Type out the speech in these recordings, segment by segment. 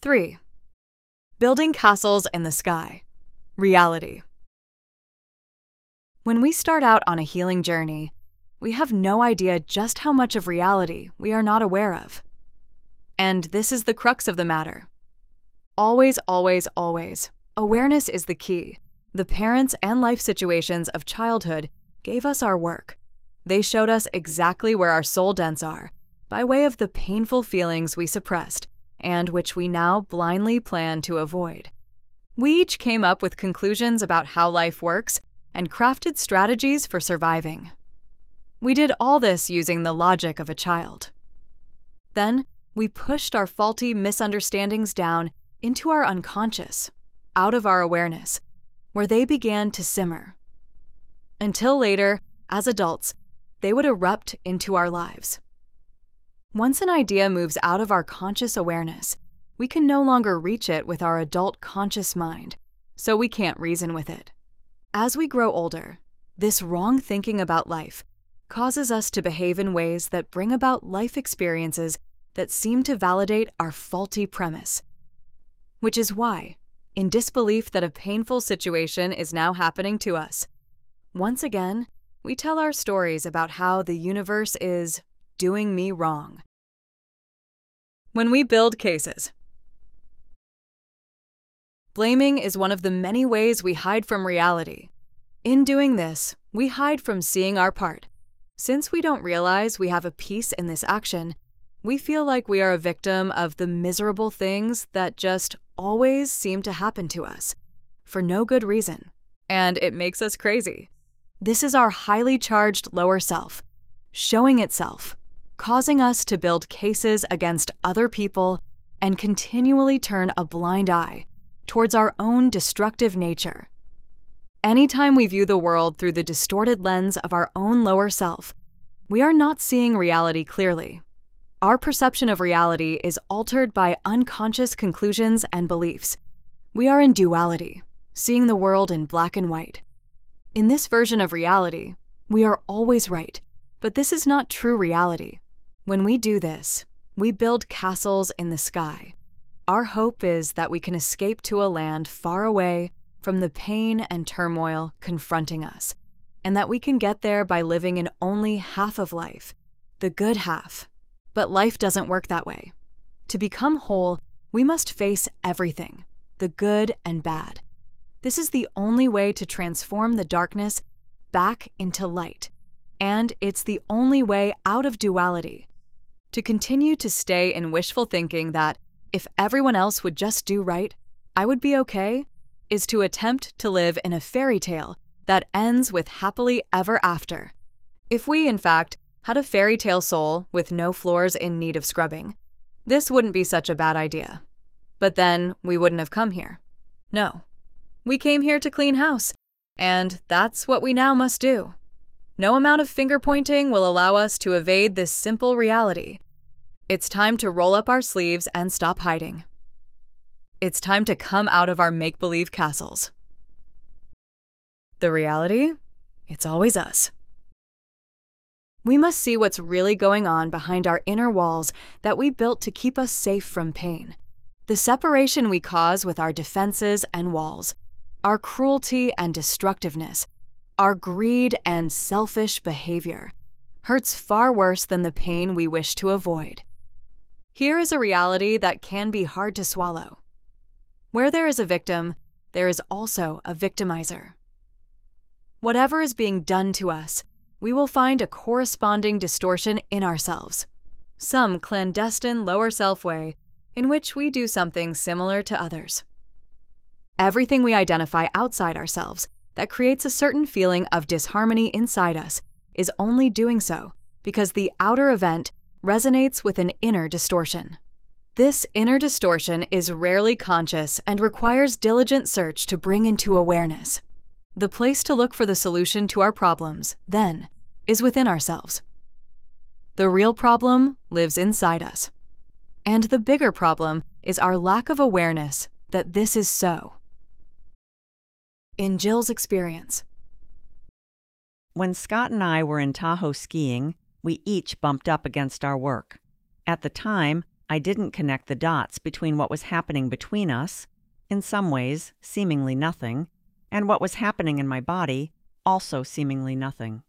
3. Building castles in the sky. Reality. When we start out on a healing journey, we have no idea just how much of reality we are not aware of. And this is the crux of the matter. Always, always, always, awareness is the key. The parents and life situations of childhood gave us our work. They showed us exactly where our soul dents are, by way of the painful feelings we suppressed, and which we now blindly plan to avoid. We each came up with conclusions about how life works and crafted strategies for surviving. We did all this using the logic of a child. Then, we pushed our faulty misunderstandings down into our unconscious, out of our awareness, where they began to simmer. Until later, as adults, they would erupt into our lives. Once an idea moves out of our conscious awareness, we can no longer reach it with our adult conscious mind, so we can't reason with it. As we grow older, this wrong thinking about life causes us to behave in ways that bring about life experiences that seem to validate our faulty premise. Which is why, in disbelief that a painful situation is now happening to us, once again, we tell our stories about how the universe is doing me wrong. When we build cases. Blaming is one of the many ways we hide from reality. In doing this, we hide from seeing our part. Since we don't realize we have a piece in this action, we feel like we are a victim of the miserable things that just always seem to happen to us, for no good reason, and it makes us crazy. This is our highly charged lower self, showing itself, causing us to build cases against other people and continually turn a blind eye towards our own destructive nature. Anytime we view the world through the distorted lens of our own lower self, we are not seeing reality clearly. Our perception of reality is altered by unconscious conclusions and beliefs. We are in duality, seeing the world in black and white. In this version of reality, we are always right, but this is not true reality. When we do this, we build castles in the sky. Our hope is that we can escape to a land far away from the pain and turmoil confronting us, and that we can get there by living in only half of life, the good half. But life doesn't work that way. To become whole, we must face everything, the good and bad. This is the only way to transform the darkness back into light, and it's the only way out of duality. To continue to stay in wishful thinking that if everyone else would just do right, I would be okay, is to attempt to live in a fairy tale that ends with happily ever after. If we, in fact, had a fairy tale soul with no floors in need of scrubbing, this wouldn't be such a bad idea. But then we wouldn't have come here. No. We came here to clean house, and that's what we now must do. No amount of finger-pointing will allow us to evade this simple reality. It's time to roll up our sleeves and stop hiding. It's time to come out of our make-believe castles. The reality? It's always us. We must see what's really going on behind our inner walls that we built to keep us safe from pain. The separation we cause with our defenses and walls, our cruelty and destructiveness, our greed and selfish behavior, hurts far worse than the pain we wish to avoid. Here is a reality that can be hard to swallow. Where there is a victim, there is also a victimizer. Whatever is being done to us, we will find a corresponding distortion in ourselves, some clandestine lower self way in which we do something similar to others. Everything we identify outside ourselves that creates a certain feeling of disharmony inside us is only doing so because the outer event resonates with an inner distortion. This inner distortion is rarely conscious and requires diligent search to bring into awareness. The place to look for the solution to our problems, then, is within ourselves. The real problem lives inside us. And the bigger problem is our lack of awareness that this is so. In Jill's experience. When Scott and I were in Tahoe skiing, we each bumped up against our work. At the time, I didn't connect the dots between what was happening between us, in some ways seemingly nothing, and what was happening in my body, also seemingly nothing.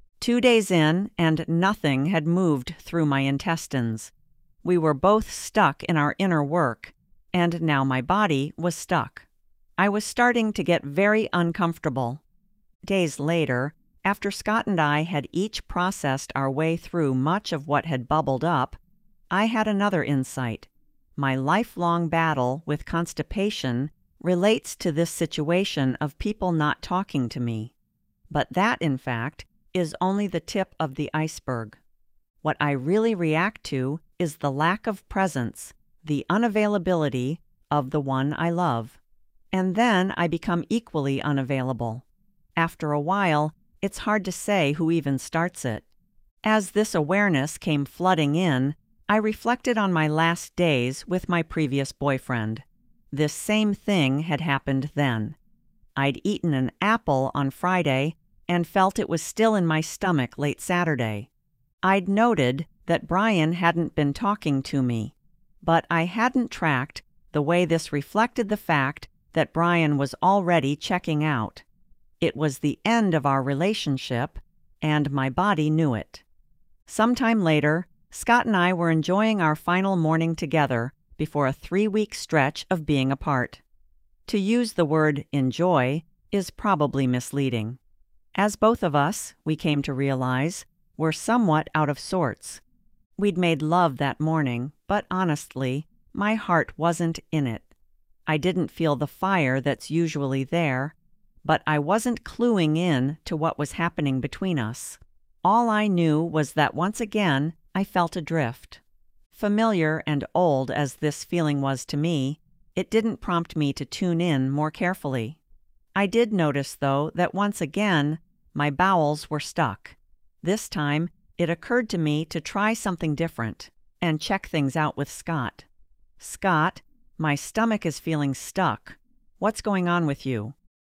2 days in, and nothing had moved through my intestines. We were both stuck in our inner work, and now my body was stuck. I was starting to get very uncomfortable. Days later, after Scott and I had each processed our way through much of what had bubbled up, I had another insight. My lifelong battle with constipation relates to this situation of people not talking to me. But that, in fact, is only the tip of the iceberg. What I really react to is the lack of presence, the unavailability of the one I love. And then I become equally unavailable. After a while, it's hard to say who even starts it. As this awareness came flooding in, I reflected on my last days with my previous boyfriend. This same thing had happened then. I'd eaten an apple on Friday and felt it was still in my stomach late Saturday. I'd noted that Brian hadn't been talking to me, but I hadn't tracked the way this reflected the fact that Brian was already checking out. It was the end of our relationship, and my body knew it. Sometime later, Scott and I were enjoying our final morning together before a 3-week stretch of being apart. To use the word enjoy is probably misleading. As both of us, we came to realize, were somewhat out of sorts. We'd made love that morning, but honestly, my heart wasn't in it. I didn't feel the fire that's usually there, but I wasn't cluing in to what was happening between us. All I knew was that once again, I felt adrift. Familiar and old as this feeling was to me, it didn't prompt me to tune in more carefully. I did notice, though, that once again, my bowels were stuck. This time, it occurred to me to try something different and check things out with Scott. "Scott, my stomach is feeling stuck. What's going on with you?"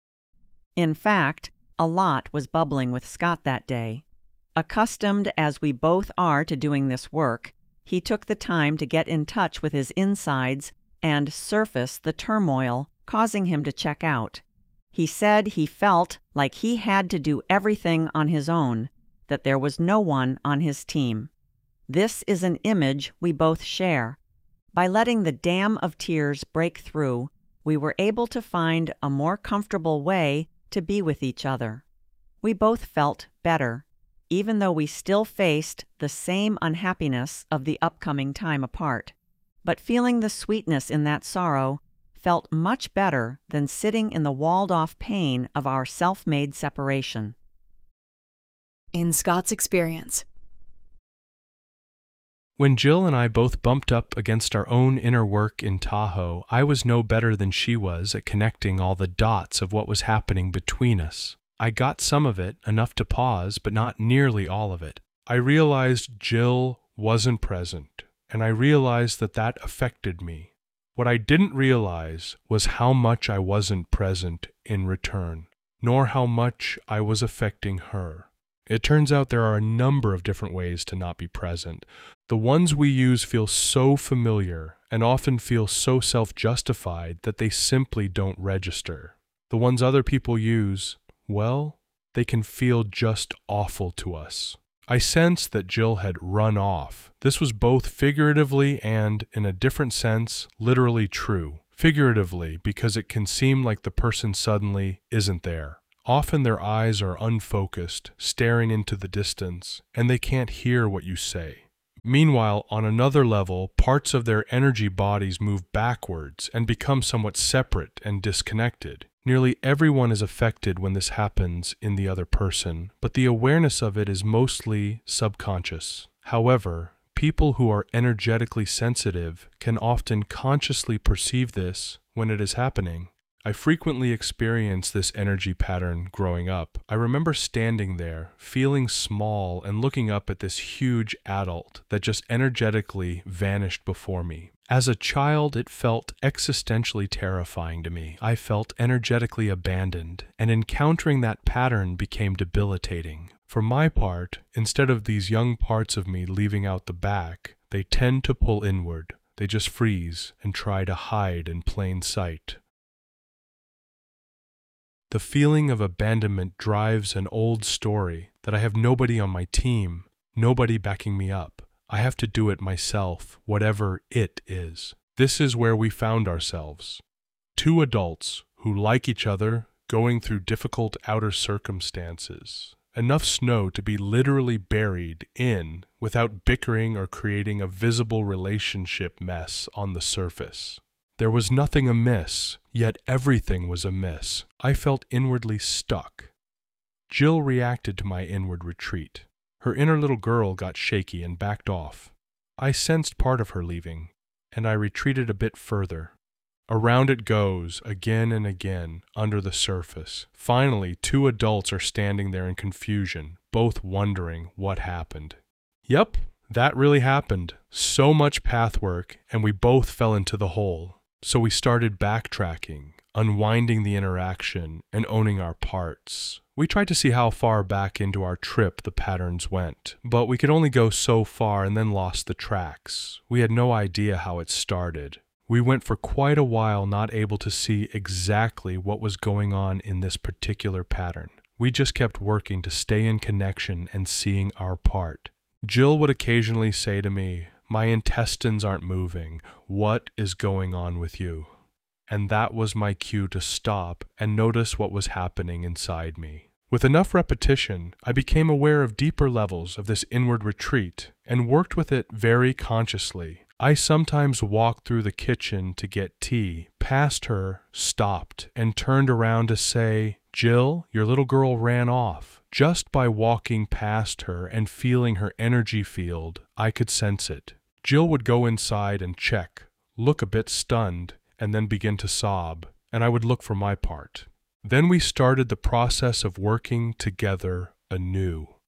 In fact, a lot was bubbling with Scott that day. Accustomed as we both are to doing this work, he took the time to get in touch with his insides and surface the turmoil causing him to check out. He said he felt like he had to do everything on his own, that there was no one on his team. This is an image we both share. By letting the dam of tears break through, we were able to find a more comfortable way to be with each other. We both felt better, even though we still faced the same unhappiness of the upcoming time apart. But feeling the sweetness in that sorrow felt much better than sitting in the walled-off pain of our self-made separation. In Scott's experience. When Jill and I both bumped up against our own inner work in Tahoe, I was no better than she was at connecting all the dots of what was happening between us. I got some of it, enough to pause, but not nearly all of it. I realized Jill wasn't present, and I realized that that affected me. What I didn't realize was how much I wasn't present in return, nor how much I was affecting her. It turns out there are a number of different ways to not be present. The ones we use feel so familiar and often feel so self-justified that they simply don't register. The ones other people use, well, they can feel just awful to us. I sensed that Jill had run off. This was both figuratively and, in a different sense, literally true. Figuratively, because it can seem like the person suddenly isn't there. Often their eyes are unfocused, staring into the distance, and they can't hear what you say. Meanwhile, on another level, parts of their energy bodies move backwards and become somewhat separate and disconnected. Nearly everyone is affected when this happens in the other person, but the awareness of it is mostly subconscious. However, people who are energetically sensitive can often consciously perceive this when it is happening. I frequently experienced this energy pattern growing up. I remember standing there, feeling small and looking up at this huge adult that just energetically vanished before me. As a child, it felt existentially terrifying to me. I felt energetically abandoned, and encountering that pattern became debilitating. For my part, instead of these young parts of me leaving out the back, they tend to pull inward. They just freeze and try to hide in plain sight. The feeling of abandonment drives an old story that I have nobody on my team, nobody backing me up. I have to do it myself, whatever it is. This is where we found ourselves. Two adults who like each other, going through difficult outer circumstances. Enough snow to be literally buried in without bickering or creating a visible relationship mess on the surface. There was nothing amiss, yet everything was amiss. I felt inwardly stuck. Jill reacted to my inward retreat. Her inner little girl got shaky and backed off. I sensed part of her leaving, and I retreated a bit further. Around it goes, again and again, under the surface. Finally, two adults are standing there in confusion, both wondering what happened. Yep, that really happened. So much path work, and we both fell into the hole. So we started backtracking, unwinding the interaction, and owning our parts. We tried to see how far back into our trip the patterns went, but we could only go so far and then lost the tracks. We had no idea how it started. We went for quite a while not able to see exactly what was going on in this particular pattern. We just kept working to stay in connection and seeing our part. Jill would occasionally say to me, "My intestines aren't moving. What is going on with you?" And that was my cue to stop and notice what was happening inside me. With enough repetition, I became aware of deeper levels of this inward retreat and worked with it very consciously. I sometimes walked through the kitchen to get tea, passed her, stopped, and turned around to say, "Jill, your little girl ran off." Just by walking past her and feeling her energy field, I could sense it. Jill would go inside and check, look a bit stunned, and then begin to sob, and I would look for my part. Then we started the process of working together anew.